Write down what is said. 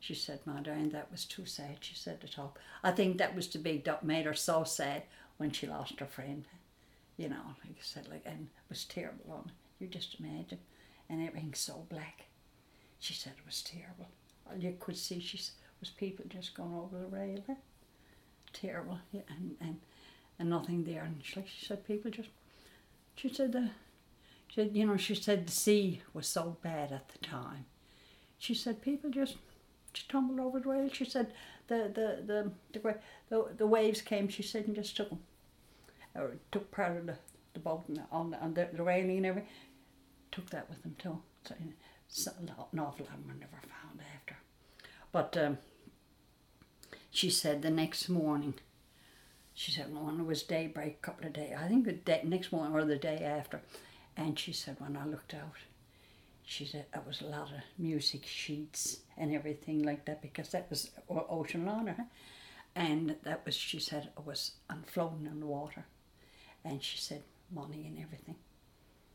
She said, Madeleine, that was too sad, she said, to talk. I think that was the big that made her so sad when she lost her friend. You know, like I said, and it was terrible on her. You just imagine. And everything so black. She said it was terrible. All you could see was people just going over the rail. Terrible, yeah, and nothing there. And she said, people just, she said, she said the sea was so bad at the time. She said people just tumbled over the rail. She said the waves came, she said, and just took them. Or took part of the boat on the railing and everything. Took that with them too. So an awful lot were never found after. But she said the next morning, she said when it was daybreak, a couple of days, I think next morning or the day after, and she said when I looked out, she said it was a lot of music sheets and everything like that, because that was ocean liner, and that was, she said, it was floating in the water, and she said money and everything.